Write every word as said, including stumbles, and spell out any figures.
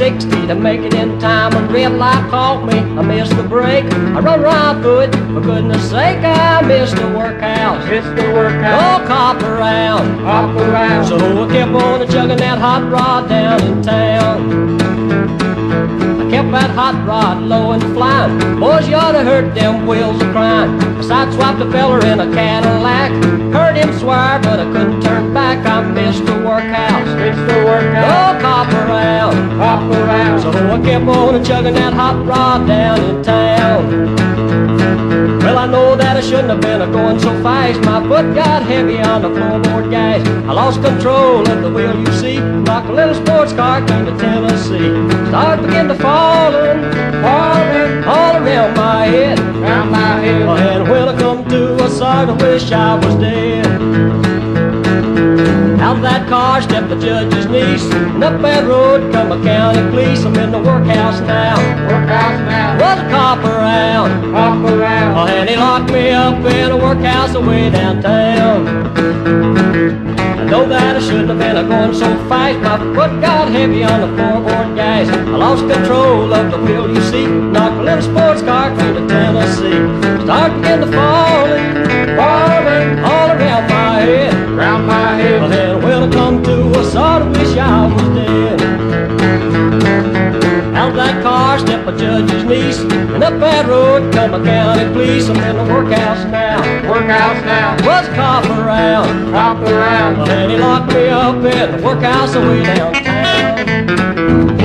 sixty to make it in time. When red light caught me, I missed the break. I run right through it, for goodness sake, I missed the workhouse. Missed the workhouse. Oh, cop around, Hop around. so I kept on chugging that hot rod down in town. I kept that hot rod low and flying. Boys, you ought to heard them wheels a crying. I sideswiped a feller in a Cadillac. Heard him swear, but I couldn't turn back. I missed the workhouse. Missed the workhouse. Oh, cop around, Hop around. so I kept on chugging that hot rod down in town. Well, I know that I shouldn't have been a-going so fast. My foot got heavy on the floorboard gas. I lost control of the wheel, you see. Knocked a little sports car into Tennessee. Stars began to falling, falling all around my head. Round my head. And when I come to, I sort of wish I was dead. Out of that car stepped the judge's niece, and up that road come a county police. I'm in the workhouse now. Workhouse now. Was a cop around, Hop around. oh, and he locked me up in a workhouse away downtown. I know that I shouldn't have been a-going so fast. My foot got heavy on the floorboard gas. I lost control of the wheel, you see. Knocked a little sports car clear to Tennessee. Start began to falling, falling all around my head. Round my head. Well, then when I come to, I sort of wish I was dead. Out of that car stepped a judge's niece, and up that road come a county police. I'm in the workhouse now. Workhouse now. Was a cop around, Hop around. well, then he locked me up in the workhouse away downtown.